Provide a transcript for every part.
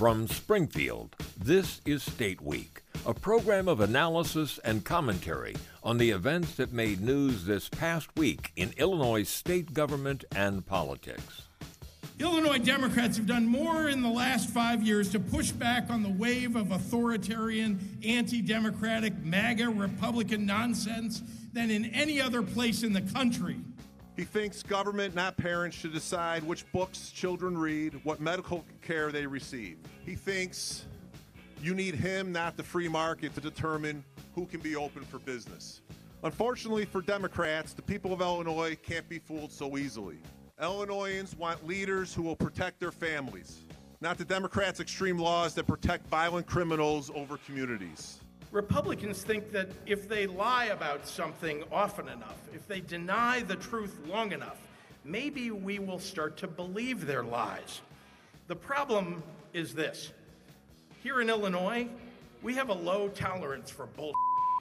From Springfield, this is State Week, a program of analysis and commentary on the events that made news this past week in Illinois state government and politics. Illinois Democrats have done more in the last 5 years to push back on the wave of authoritarian, anti-democratic, MAGA Republican nonsense than in any other place in the country. He thinks government, not parents, should decide which books children read, what medical care they receive. He thinks you need him, not the free market, to determine who can be open for business. Unfortunately for Democrats, the people of Illinois can't be fooled so easily. Illinoisans want leaders who will protect their families, not the Democrats' extreme laws that protect violent criminals over communities. Republicans think that if they lie about something often enough, if they deny the truth long enough, maybe we will start to believe their lies. The problem is this. Here in Illinois, we have a low tolerance for bullshit.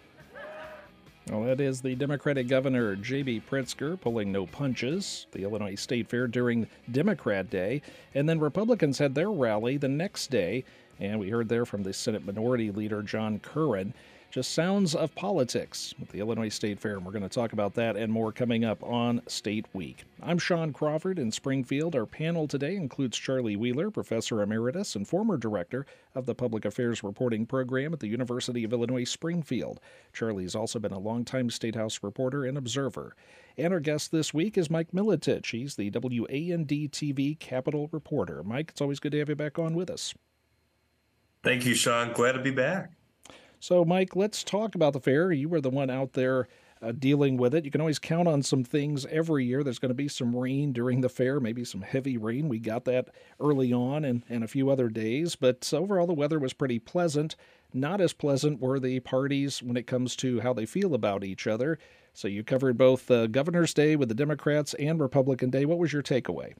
Well, that is the Democratic Governor J.B. Pritzker pulling no punches, the Illinois State Fair during Democrat Day, and then Republicans had their rally the next day, and we heard there from the Senate Minority Leader John Curran. Just sounds of politics with the Illinois State Fair, and we're going to talk about that and more coming up on State Week. I'm Sean Crawford in Springfield. Our panel today includes Charlie Wheeler, Professor Emeritus and former Director of the Public Affairs Reporting Program at the University of Illinois Springfield. Charlie's also been a longtime State House reporter and observer. And our guest this week is Mike Militich. He's the WAND-TV Capitol reporter. Mike, it's always good to have you back on with us. Thank you, Sean. Glad to be back. So, Mike, let's talk about the fair. You were the one out there dealing with it. You can always count on some things every year. There's going to be some rain during the fair, maybe some heavy rain. We got that early on and a few other days. But overall, the weather was pretty pleasant. Not as pleasant were the parties when it comes to how they feel about each other. So you covered both Governor's Day with the Democrats and Republican Day. What was your takeaway?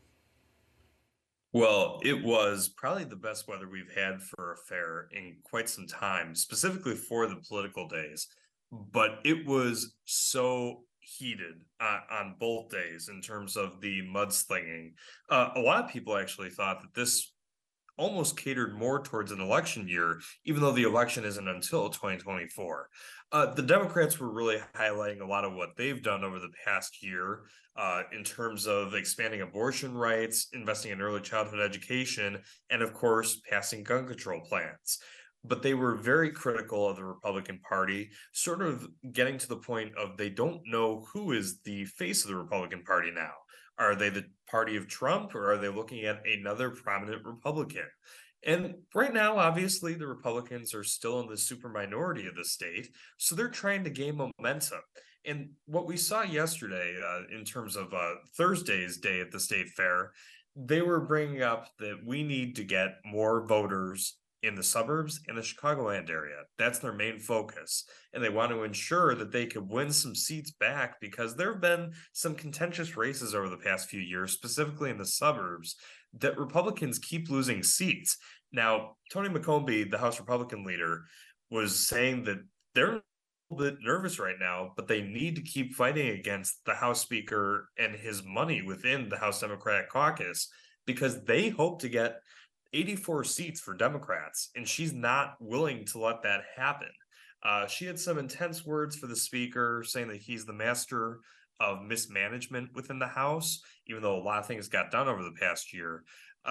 Well, it was probably the best weather we've had for a fair in quite some time, specifically for the political days. But it was so heated on both days in terms of the mudslinging. A lot of people actually thought that this almost catered more towards an election year, even though the election isn't until 2024. The Democrats were really highlighting a lot of what they've done over the past year in terms of expanding abortion rights, investing in early childhood education, and of course, passing gun control plans. But they were very critical of the Republican Party, sort of getting to the point of they don't know who is the face of the Republican Party now. Are they the party of Trump, or are they looking at another prominent Republican? And right now, obviously, the Republicans are still in the super minority of the state, so they're trying to gain momentum. And what we saw yesterday in terms of Thursday's day at the state fair, they were bringing up that we need to get more voters in the suburbs and the Chicagoland area. That's their main focus. And they want to ensure that they could win some seats back because there have been some contentious races over the past few years, specifically in the suburbs, that Republicans keep losing seats. Now, Tony McCombie, the House Republican leader, was saying that they're a little bit nervous right now, but they need to keep fighting against the House Speaker and his money within the House Democratic Caucus because they hope to get 84 seats for Democrats, and she's not willing to let that happen. She had some intense words for the speaker, saying that he's the master of mismanagement within the House, even though a lot of things got done over the past year.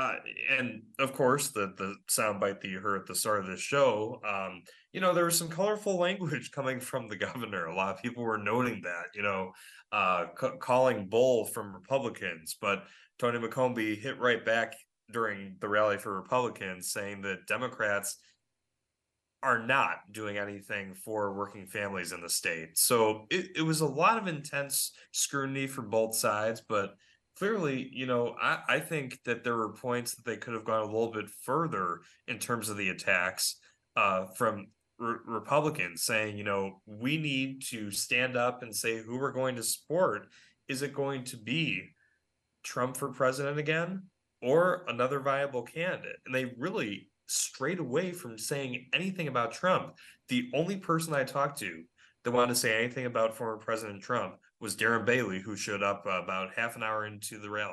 And of course, the soundbite that you heard at the start of this show, there was some colorful language coming from the governor. A lot of people were noting that, calling bull from Republicans, but Tony McCombie hit right back during the rally for Republicans, saying that Democrats are not doing anything for working families in the state. So it was a lot of intense scrutiny from both sides, but clearly, I think that there were points that they could have gone a little bit further in terms of the attacks from Republicans saying, we need to stand up and say who we're going to support. Is it going to be Trump for president again or another viable candidate? And they really strayed away from saying anything about Trump. The only person I talked to that wanted to say anything about former President Trump was Darren Bailey, who showed up about half an hour into the rally.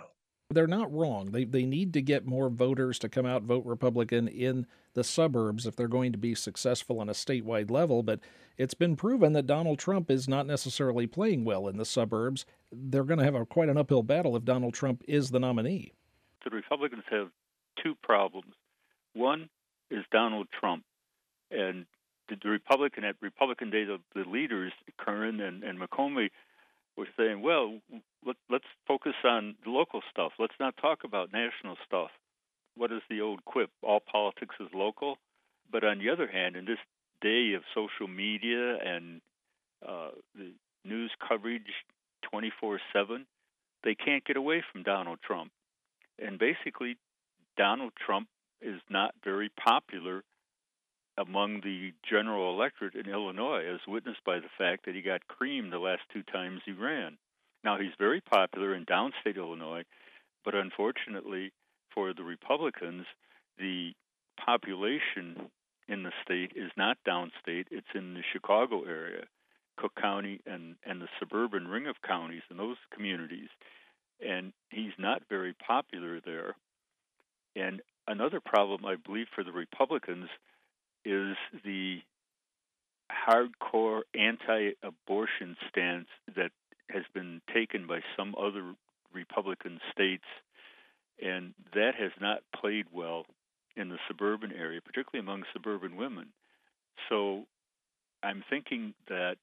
They're not wrong. They need to get more voters to come out vote Republican in the suburbs if they're going to be successful on a statewide level. But it's been proven that Donald Trump is not necessarily playing well in the suburbs. They're going to have quite an uphill battle if Donald Trump is the nominee. The Republicans have two problems. One is Donald Trump. And the Republican Day, the leaders, Curran and McCormick, were saying, well, let's focus on the local stuff. Let's not talk about national stuff. What is the old quip? All politics is local. But on the other hand, in this day of social media and the news coverage 24/7, they can't get away from Donald Trump. And basically, Donald Trump is not very popular among the general electorate in Illinois, as witnessed by the fact that he got creamed the last two times he ran. Now, he's very popular in downstate Illinois, but unfortunately for the Republicans, the population in the state is not downstate. It's in the Chicago area, Cook County, and the suburban ring of counties and those communities. And he's not very popular there. And another problem, I believe, for the Republicans is the hardcore anti-abortion stance that has been taken by some other Republican states, and that has not played well in the suburban area, particularly among suburban women. So I'm thinking that,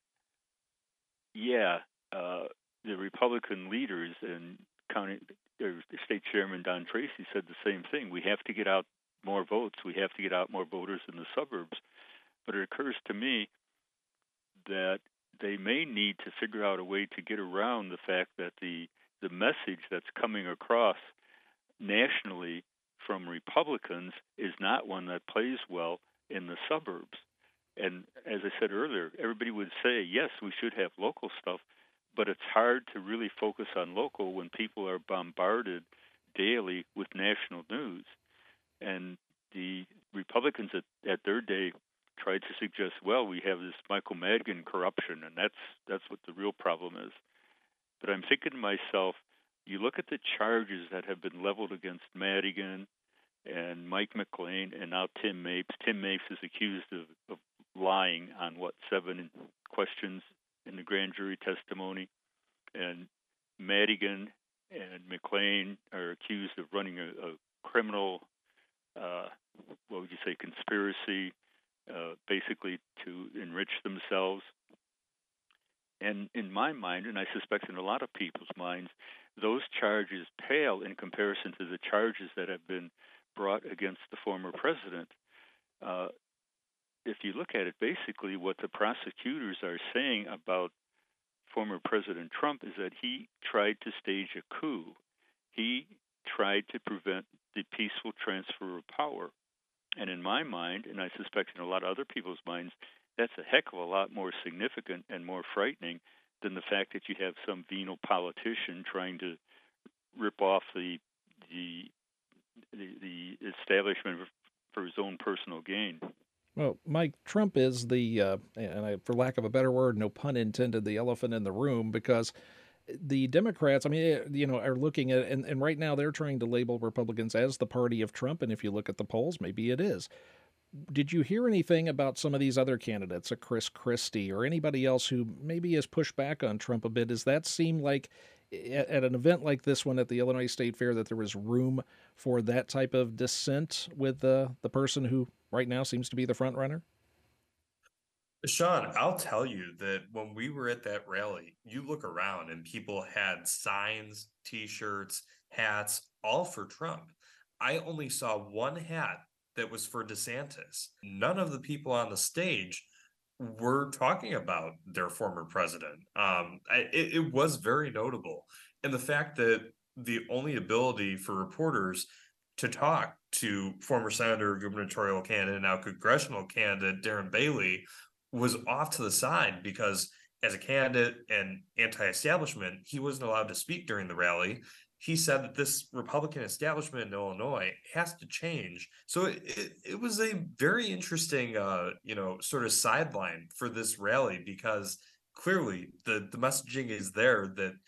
the Republican leaders and the state chairman Don Tracy said the same thing. We have to get out more votes. We have to get out more voters in the suburbs. But it occurs to me that they may need to figure out a way to get around the fact that the message that's coming across nationally from Republicans is not one that plays well in the suburbs. And as I said earlier, everybody would say, yes, we should have local stuff, but it's hard to really focus on local when people are bombarded daily with national news. And the Republicans at their day tried to suggest, well, we have this Michael Madigan corruption, and that's what the real problem is. But I'm thinking to myself, you look at the charges that have been leveled against Madigan and Mike McLean and now Tim Mapes. Tim Mapes is accused of lying on, 7 questions in the grand jury testimony. And Madigan and McLean are accused of running a criminal conspiracy, basically to enrich themselves. And in my mind, and I suspect in a lot of people's minds, those charges pale in comparison to the charges that have been brought against the former president. If you look at it, basically what the prosecutors are saying about former President Trump is that he tried to stage a coup. He tried to prevent the peaceful transfer of power. And in my mind, and I suspect in a lot of other people's minds, that's a heck of a lot more significant and more frightening than the fact that you have some venal politician trying to rip off the establishment for his own personal gain. Well, Mike, Trump is for lack of a better word, no pun intended, the elephant in the room, because the Democrats, are looking at, and right now they're trying to label Republicans as the party of Trump. And if you look at the polls, maybe it is. Did you hear anything about some of these other candidates, a Chris Christie or anybody else who maybe has pushed back on Trump a bit? Does that seem like at an event like this one at the Illinois State Fair that there was room for that type of dissent with the person who right now seems to be the front runner? Sean, I'll tell you that when we were at that rally, you look around and people had signs, T-shirts, hats, all for Trump. I only saw one hat that was for DeSantis. None of the people on the stage were talking about their former president. It was very notable. And the fact that the only ability for reporters to talk to former senator, gubernatorial candidate, now congressional candidate Darren Bailey was off to the side because as a candidate and anti-establishment, he wasn't allowed to speak during the rally. He said that this Republican establishment in Illinois has to change. So it was a very interesting, sort of sideline for this rally, because clearly the messaging is there that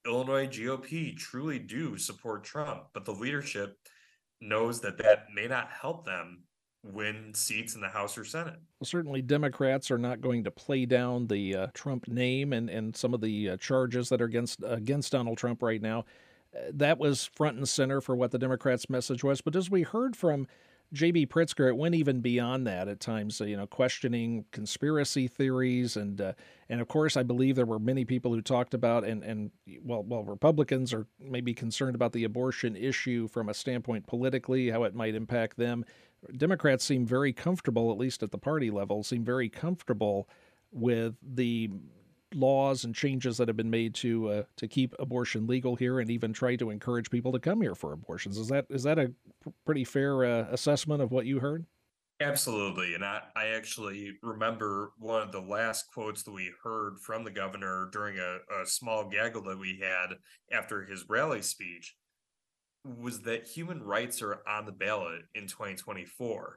Illinois GOP truly do support Trump, but the leadership knows that that may not help them win seats in the House or Senate. Well, certainly, Democrats are not going to play down the Trump name and some of the charges that are against Donald Trump right now. That was front and center for what the Democrats' message was. But as we heard from J.B. Pritzker, it went even beyond that at times, questioning conspiracy theories. And of course, I believe there were many people who talked about, while Republicans are maybe concerned about the abortion issue from a standpoint politically, how it might impact them, Democrats seem very comfortable, at least at the party level, seem very comfortable with the laws and changes that have been made to keep abortion legal here, and even try to encourage people to come here for abortions. Is that a pretty fair assessment of what you heard? Absolutely. And I actually remember one of the last quotes that we heard from the governor during a small gaggle that we had after his rally speech was that human rights are on the ballot in 2024.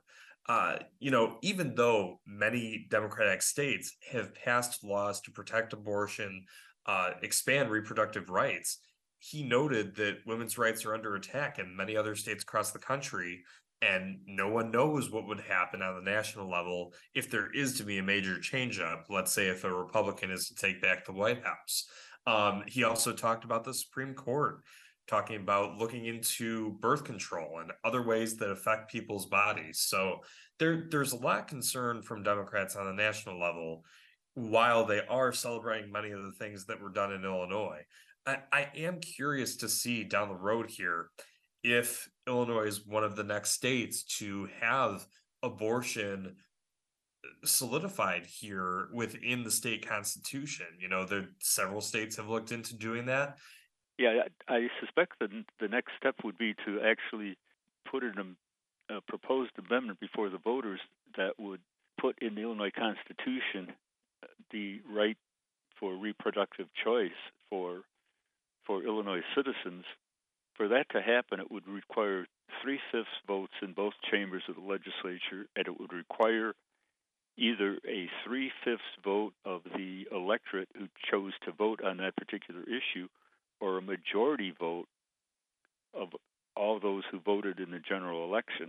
Even though many Democratic states have passed laws to protect abortion, expand reproductive rights, he noted that women's rights are under attack in many other states across the country. And no one knows what would happen on the national level if there is to be a major change up. Let's say if a Republican is to take back the White House. He also talked about the Supreme Court, talking about looking into birth control and other ways that affect people's bodies. So there's a lot of concern from Democrats on the national level, while they are celebrating many of the things that were done in Illinois. I am curious to see down the road here if Illinois is one of the next states to have abortion solidified here within the state constitution. Several states have looked into doing that. Yeah, I suspect that the next step would be to actually put in a proposed amendment before the voters that would put in the Illinois Constitution the right for reproductive choice for Illinois citizens. For that to happen, it would require 3/5 votes in both chambers of the legislature, and it would require either a 3/5 vote of the electorate who chose to vote on that particular issue, or a majority vote of all those who voted in the general election.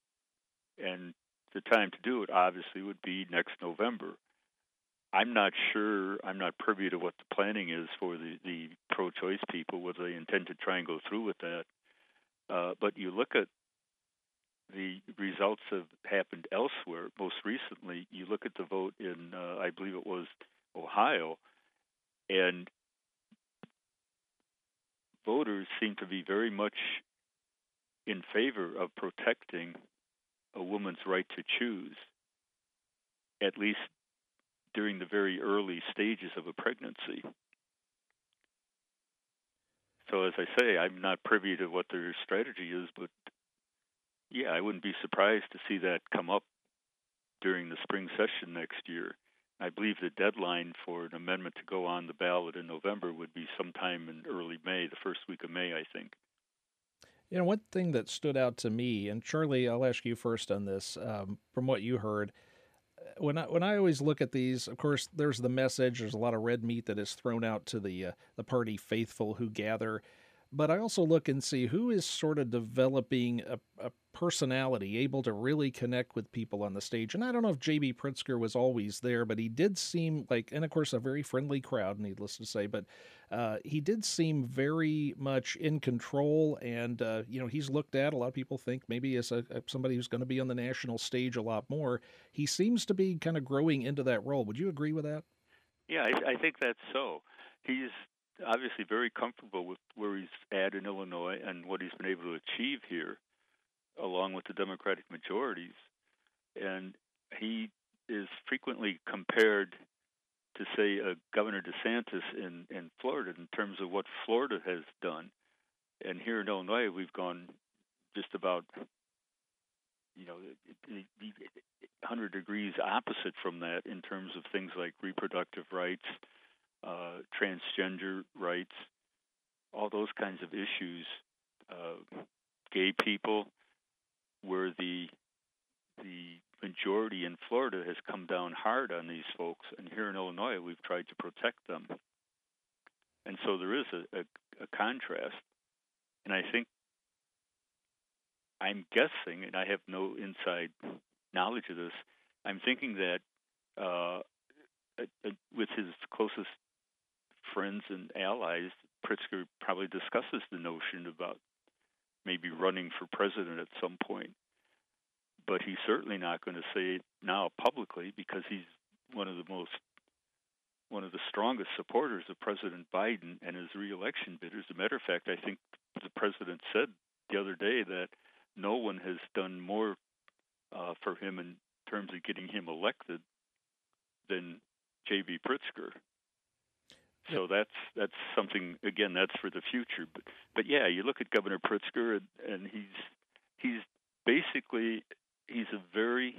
And the time to do it, obviously, would be next November. I'm not sure, I'm not privy to what the planning is for the pro-choice people, whether they intend to try and go through with that. But you look at the results have happened elsewhere. Most recently, you look at the vote in, I believe it was Ohio, and voters seem to be very much in favor of protecting a woman's right to choose, at least during the very early stages of a pregnancy. So as I say, I'm not privy to what their strategy is, but yeah, I wouldn't be surprised to see that come up during the spring session next year. I believe the deadline for an amendment to go on the ballot in November would be sometime in early May, the first week of May, I think. One thing that stood out to me, and Charlie, I'll ask you first on this, from what you heard, when I always look at these, of course, there's the message. There's a lot of red meat that is thrown out to the party faithful who gather. But I also look and see who is sort of developing a personality, able to really connect with people on the stage. And I don't know if J.B. Pritzker was always there, but he did seem like, and of course, a very friendly crowd, needless to say, but he did seem very much in control. And, he's looked at, a lot of people think maybe as somebody who's going to be on the national stage a lot more. He seems to be kind of growing into that role. Would you agree with that? Yeah, I think that's so. He's obviously very comfortable with where he's at in Illinois and what he's been able to achieve here, along with the Democratic majorities. And he is frequently compared to, say, Governor DeSantis in Florida in terms of what Florida has done. And here in Illinois, we've gone just about 100 degrees opposite from that in terms of things like reproductive rights, transgender rights, all those kinds of issues, gay people, where the majority in Florida has come down hard on these folks, and here in Illinois we've tried to protect them. And so there is a contrast. And I think, I'm guessing, and I have no inside knowledge of this, I'm thinking that with his closest friends and allies, Pritzker probably discusses the notion about maybe running for president at some point. But he's certainly not going to say it now publicly, because he's one of the strongest supporters of President Biden and his reelection bid. As a matter of fact, I think the president said the other day that no one has done more for him in terms of getting him elected than J.B. Pritzker. So that's something, again, that's for the future. But yeah, you look at Governor Pritzker, and he's basically, he's a very,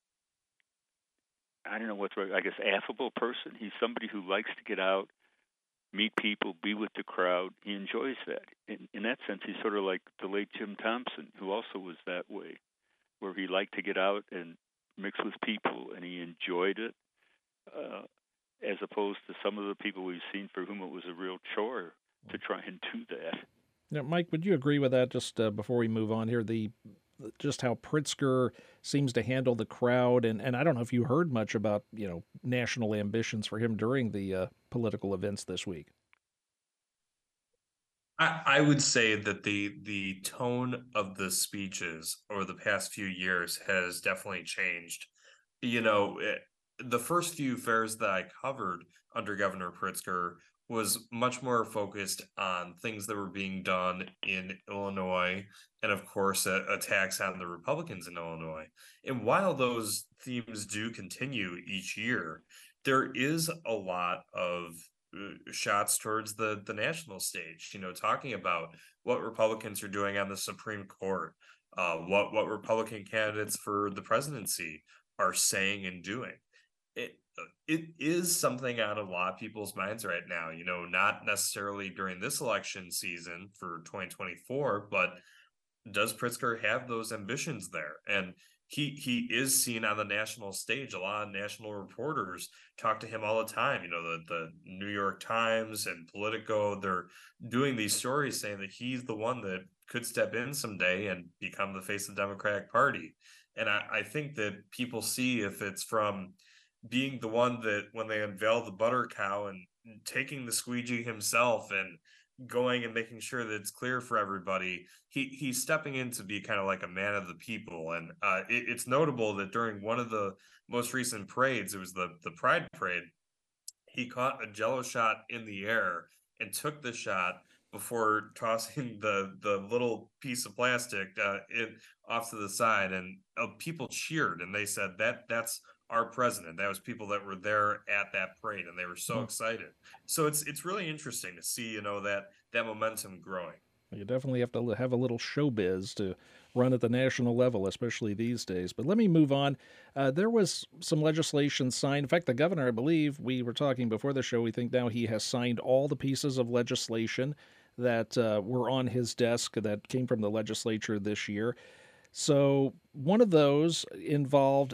I don't know what's right, I guess affable person. He's somebody who likes to get out, meet people, be with the crowd. He enjoys that. In that sense, he's sort of like the late Jim Thompson, who also was that way, where he liked to get out and mix with people, and he enjoyed it, as opposed to some of the people we've seen for whom it was a real chore to try and do that. Now, Mike, would you agree with that, just before we move on here, just how Pritzker seems to handle the crowd? And I don't know if you heard much about, national ambitions for him during the political events this week. I would say that the tone of the speeches over the past few years has definitely changed. The first few fairs that I covered under Governor Pritzker was much more focused on things that were being done in Illinois, and of course attacks on the Republicans in Illinois. And while those themes do continue each year, there is a lot of shots towards the national stage, talking about what Republicans are doing on the Supreme Court, what Republican candidates for the presidency are saying and doing. It is something on a lot of people's minds right now, not necessarily during this election season for 2024, but does Pritzker have those ambitions there? And he is seen on the national stage. A lot of national reporters talk to him all the time. The New York Times and Politico, they're doing these stories saying that he's the one that could step in someday and become the face of the Democratic Party. And I think that people see, if it's from being the one that when they unveil the butter cow and taking the squeegee himself and going and making sure that it's clear for everybody, he's stepping in to be kind of like a man of the people. And it's notable that during one of the most recent parades, it was the Pride Parade, he caught a Jell-O shot in the air and took the shot before tossing the little piece of plastic off to the side, and people cheered, and they said that's our president. That was people that were there at that parade, and they were so excited. So it's really interesting to see, that momentum growing. You definitely have to have a little showbiz to run at the national level, especially these days. But let me move on. There was some legislation signed. In fact, the governor, I believe, we were talking before the show, we think now he has signed all the pieces of legislation that were on his desk that came from the legislature this year. So one of those involved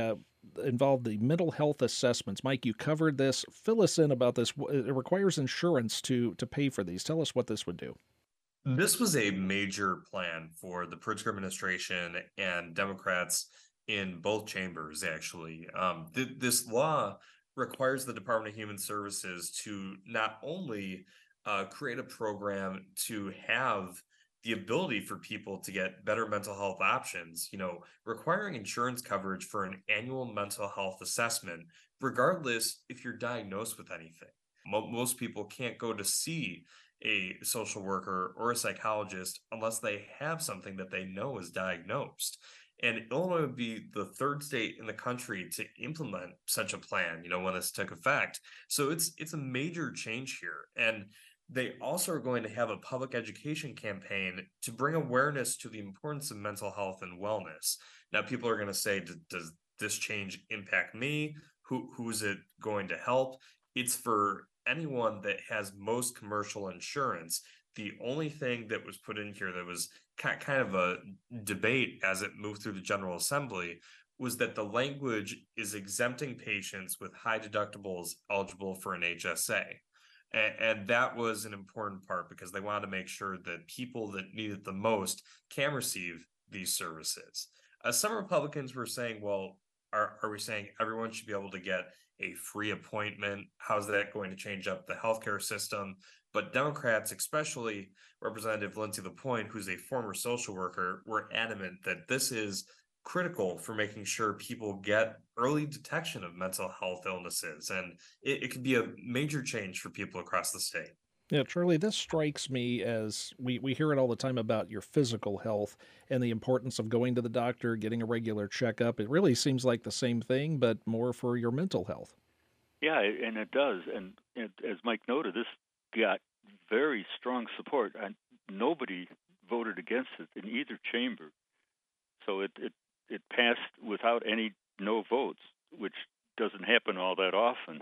the mental health assessments. Mike, you covered this. Fill us in about this. It requires insurance to pay for these. Tell us what this would do. This was a major plan for the Pritzker administration and Democrats in both chambers, actually. This law requires the Department of Human Services to not only create a program to have the ability for people to get better mental health options, requiring insurance coverage for an annual mental health assessment, regardless if you're diagnosed with anything. Most people can't go to see a social worker or a psychologist unless they have something that they know is diagnosed. And Illinois would be the third state in the country to implement such a plan, when this took effect. So it's a major change here. And they also are going to have a public education campaign to bring awareness to the importance of mental health and wellness. Now, people are going to say, does this change impact me? Who's it going to help? It's for anyone that has most commercial insurance. The only thing that was put in here that was kind of a debate as it moved through the General Assembly was that the language is exempting patients with high deductibles eligible for an HSA. And that was an important part because they wanted to make sure that people that need it the most can receive these services. Some Republicans were saying, well, are we saying everyone should be able to get a free appointment? How's that going to change up the healthcare system? But Democrats, especially Representative Lindsey LaPointe, who's a former social worker, were adamant that this is critical for making sure people get early detection of mental health illnesses. And it could be a major change for people across the state. Yeah, Charlie, this strikes me as we hear it all the time about your physical health and the importance of going to the doctor, getting a regular checkup. It really seems like the same thing, but more for your mental health. Yeah, and it does. And as Mike noted, this got very strong support. And nobody voted against it in either chamber. So it passed without any no votes, which doesn't happen all that often.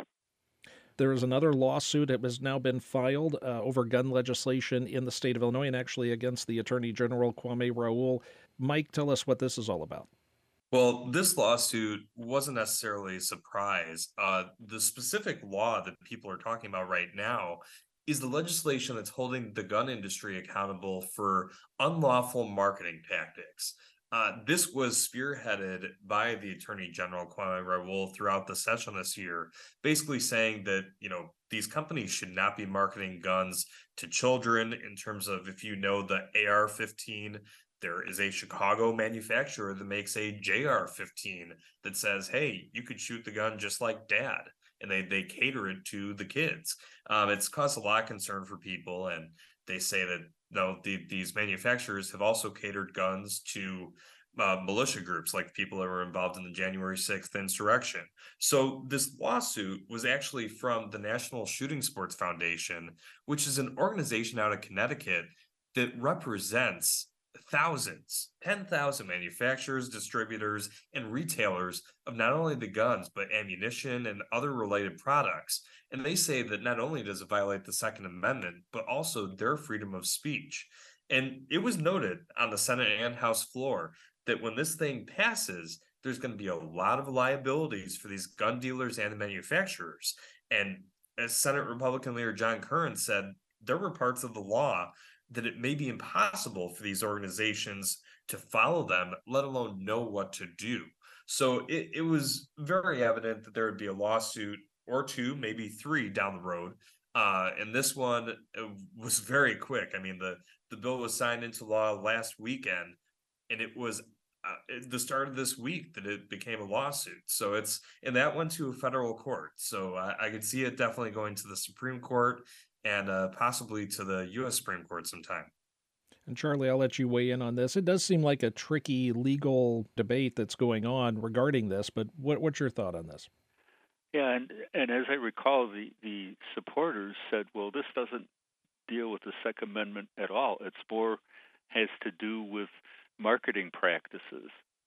There is another lawsuit that has now been filed over gun legislation in the state of Illinois and actually against the Attorney General, Kwame Raoul. Mike, tell us what this is all about. Well, this lawsuit wasn't necessarily a surprise. The specific law that people are talking about right now is the legislation that's holding the gun industry accountable for unlawful marketing tactics. This was spearheaded by the Attorney General, Kwame Raoul, throughout the session this year, basically saying that, these companies should not be marketing guns to children in terms of, if you know the AR-15, there is a Chicago manufacturer that makes a JR-15 that says, hey, you could shoot the gun just like dad. And they cater it to the kids. It's caused a lot of concern for people. And they say that these manufacturers have also catered guns to militia groups, like people that were involved in the January 6th insurrection. So this lawsuit was actually from the National Shooting Sports Foundation, which is an organization out of Connecticut that represents thousands, 10,000 manufacturers, distributors, and retailers of not only the guns, but ammunition and other related products. And they say that not only does it violate the Second Amendment, but also their freedom of speech. And it was noted on the Senate and House floor that when this thing passes, there's going to be a lot of liabilities for these gun dealers and the manufacturers. And as Senate Republican leader John Curran said, there were parts of the law that it may be impossible for these organizations to follow them, let alone know what to do. So it was very evident that there would be a lawsuit or two, maybe three down the road. And this one was very quick. I mean, the bill was signed into law last weekend, and it was the start of this week that it became a lawsuit. So and that went to a federal court. So I could see it definitely going to the Supreme Court and possibly to the U.S. Supreme Court sometime. And Charlie, I'll let you weigh in on this. It does seem like a tricky legal debate that's going on regarding this, but what's your thought on this? Yeah, and as I recall, the supporters said, well, this doesn't deal with the Second Amendment at all. It's more has to do with marketing practices.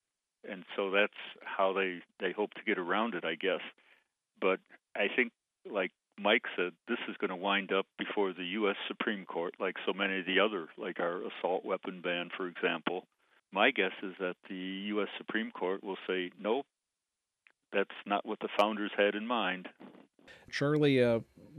And so that's how they hope to get around it, I guess. But I think, like Mike said, this is going to wind up before the U.S. Supreme Court, like so many of the other, like our assault weapon ban, for example. My guess is that the U.S. Supreme Court will say, nope, that's not what the founders had in mind. Charlie, a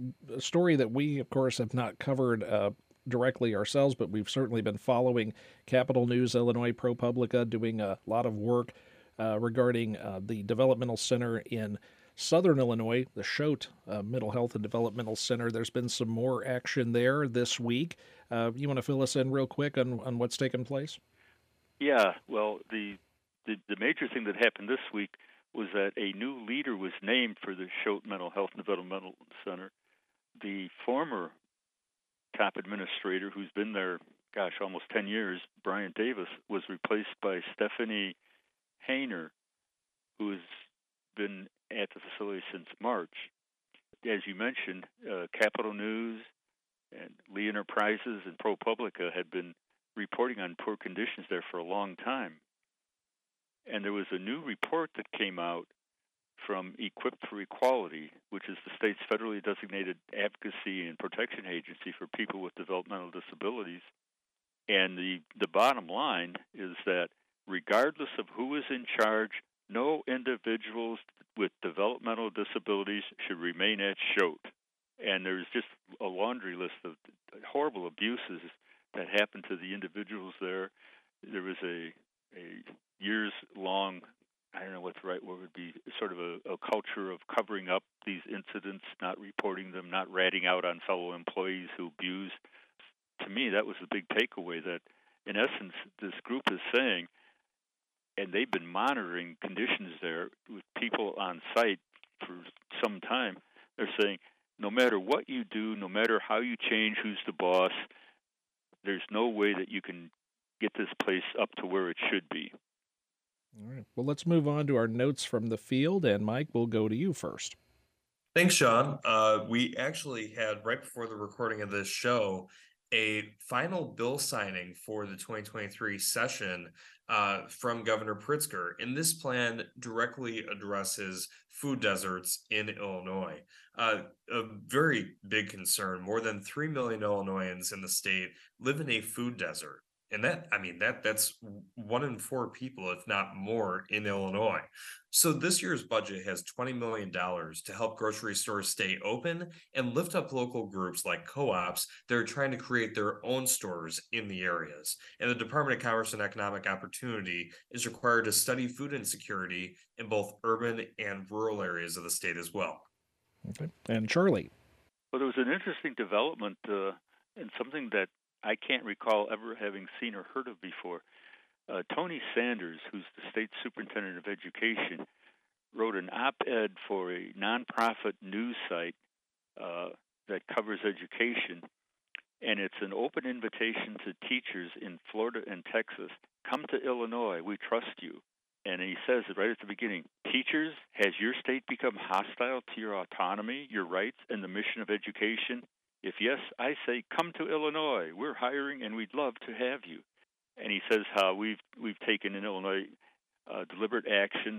story that we, of course, have not covered directly ourselves, but we've certainly been following. Capital News, Illinois ProPublica, doing a lot of work regarding the developmental center in Southern Illinois, the Choate Mental Health and Developmental Center. There's been some more action there this week. You want to fill us in real quick on what's taken place? Yeah, well, the major thing that happened this week was that a new leader was named for the Choate Mental Health and Developmental Center. The former top administrator, who's been there, almost 10 years, Brian Davis, was replaced by Stephanie Hayner, who has been at the facility since March. As you mentioned, Capital News and Lee Enterprises and ProPublica had been reporting on poor conditions there for a long time. And there was a new report that came out from Equipped for Equality, which is the state's federally designated advocacy and protection agency for people with developmental disabilities. And the bottom line is that regardless of who is in charge, no individuals with developmental disabilities should remain at Choate. And there's just a laundry list of horrible abuses that happened to the individuals there. There was a years-long, I don't know what the right word would be, sort of a culture of covering up these incidents, not reporting them, not ratting out on fellow employees who abused. To me, that was the big takeaway, that in essence, this group is saying, and they've been monitoring conditions there with people on site for some time, they're saying, no matter what you do, no matter how you change who's the boss, there's no way that you can get this place up to where it should be. All right. Well, let's move on to our notes from the field, and Mike, we'll go to you first. Thanks, Sean. We actually had, right before the recording of this show, a final bill signing for the 2023 session from Governor Pritzker. And this plan directly addresses food deserts in Illinois. A very big concern. More than 3 million Illinoisans in the state live in a food desert. And that's 1 in 4 people, if not more, in Illinois. So this year's budget has $20 million to help grocery stores stay open and lift up local groups like co-ops that are trying to create their own stores in the areas. And the Department of Commerce and Economic Opportunity is required to study food insecurity in both urban and rural areas of the state as well. Okay. And Charlie. Well, there was an interesting development and something that I can't recall ever having seen or heard of before. Tony Sanders, who's the state superintendent of education, wrote an op-ed for a nonprofit news site that covers education, and it's an open invitation to teachers in Florida and Texas. Come to Illinois, we trust you. And he says right at the beginning, teachers, has your state become hostile to your autonomy, your rights, and the mission of education? If yes, I say come to Illinois. We're hiring, and we'd love to have you. And he says how we've taken in Illinois deliberate action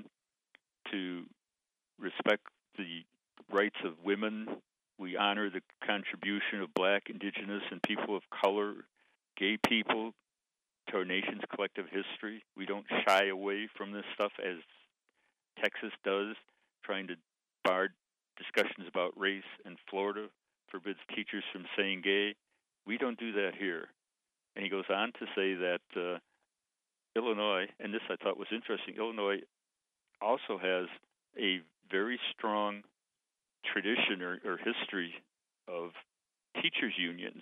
to respect the rights of women. We honor the contribution of Black, Indigenous, and people of color, gay people to our nation's collective history. We don't shy away from this stuff as Texas does, trying to bar discussions about race, and Florida forbids teachers from saying gay. We don't do that here. And he goes on to say that Illinois, and this I thought was interesting, Illinois also has a very strong tradition or history of teachers' unions.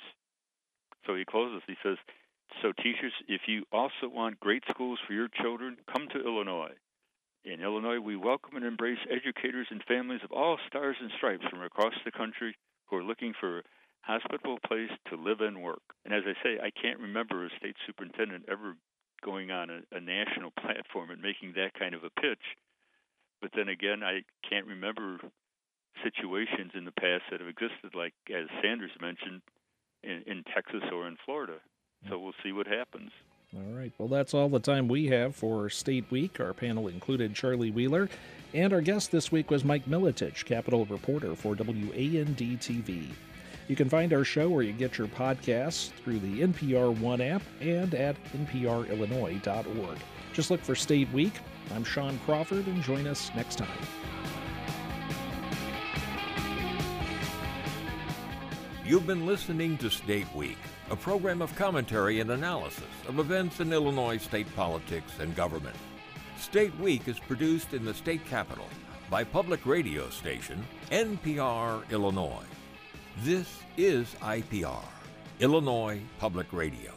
So he closes, he says, so teachers, if you also want great schools for your children, come to Illinois. In Illinois, we welcome and embrace educators and families of all stars and stripes from across the country who are looking for a hospitable place to live and work. And as I say, I can't remember a state superintendent ever going on a national platform and making that kind of a pitch. But then again, I can't remember situations in the past that have existed, like, as Sanders mentioned, in Texas or in Florida. So we'll see what happens. All right. Well, that's all the time we have for State Week. Our panel included Charlie Wheeler, and our guest this week was Mike Militich, Capitol reporter for WAND-TV. You can find our show where you get your podcasts through the NPR One app and at nprillinois.org. Just look for State Week. I'm Sean Crawford, and join us next time. You've been listening to State Week, a program of commentary and analysis of events in Illinois state politics and government. State Week is produced in the state capital by public radio station NPR Illinois. This is IPR, Illinois Public Radio.